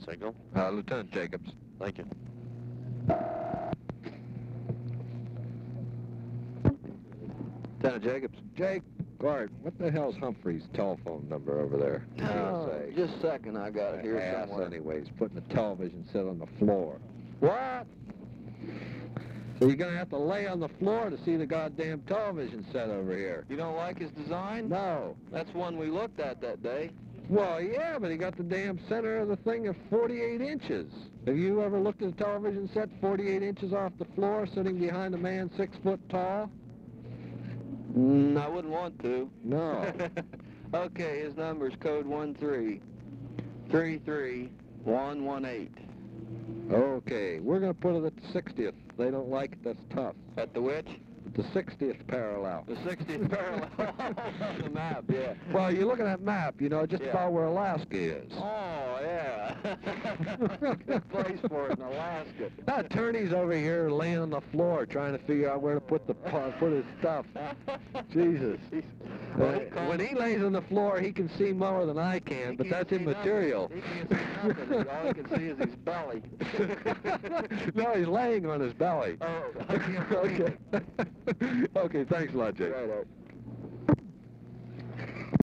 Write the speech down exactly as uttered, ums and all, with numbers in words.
Signal. Uh, Lieutenant Jacobs. Thank you. Lieutenant Jacobs. Jake, guard, what the hell's Humphrey's telephone number over there? Oh, T S A. just a second, I got it here Ass somewhere. anyways, putting a television set on the floor. What? So you're gonna have to lay on the floor to see the goddamn television set over here. You don't like his design? No. That's one we looked at that day. Well, yeah, but he got the damn center of the thing at forty-eight inches. Have you ever looked at a television set forty-eight inches off the floor, sitting behind a man six foot tall? Mm, I wouldn't want to. No. Okay, his number's code one three three three one one eight. Okay, we're gonna put it at the sixtieth. They don't like it, that's tough. At the which? The sixtieth parallel. The sixtieth parallel on the map, yeah. Well, you look at that map, you know, just Yeah. about where Alaska is. Oh, yeah. Good place for it in Alaska. That attorney's over here laying on the floor trying to figure out where to put the put his stuff. Jesus. Well, Uh, he calls- when he lays on the floor, he can see more than I can, He but can't that's see immaterial. nothing. He can't see nothing. All he can see is his belly. No, he's laying on his belly. Oh, I can't believe Okay. it. Okay, thanks a lot, Jake. Right, Art.